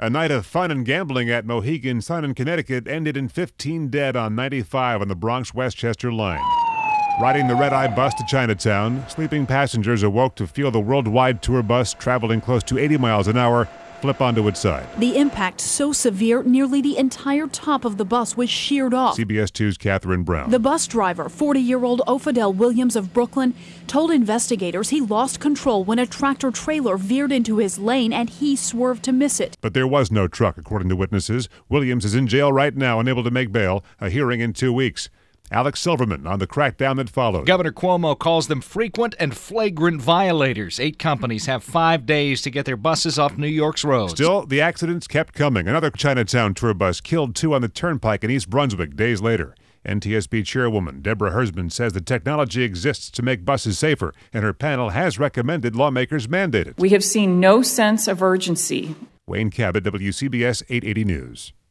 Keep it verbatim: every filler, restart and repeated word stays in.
A night of fun and gambling at Mohegan Sun in Connecticut ended in fifteen dead on ninety-five on the Bronx-Westchester line. Riding the red-eye bus to Chinatown, sleeping passengers awoke to feel the worldwide tour bus traveling close to eighty miles an hour flip onto its side. The impact so severe, nearly the entire top of the bus was sheared off. C B S two's Catherine Brown. The bus driver, forty-year-old Ofidel Williams of Brooklyn, told investigators he lost control when a tractor-trailer veered into his lane and he swerved to miss it. But there was no truck, according to witnesses. Williams is in jail right now, unable to make bail. A hearing in two weeks. Alex Silverman on the crackdown that followed. Governor Cuomo calls them frequent and flagrant violators. Eight companies have five days to get their buses off New York's roads. Still, the accidents kept coming. Another Chinatown tour bus killed two on the turnpike in East Brunswick days later. N T S B chairwoman Deborah Hersman says the technology exists to make buses safer, and her panel has recommended lawmakers mandate it. We have seen no sense of urgency. Wayne Cabot, W C B S eight eighty News.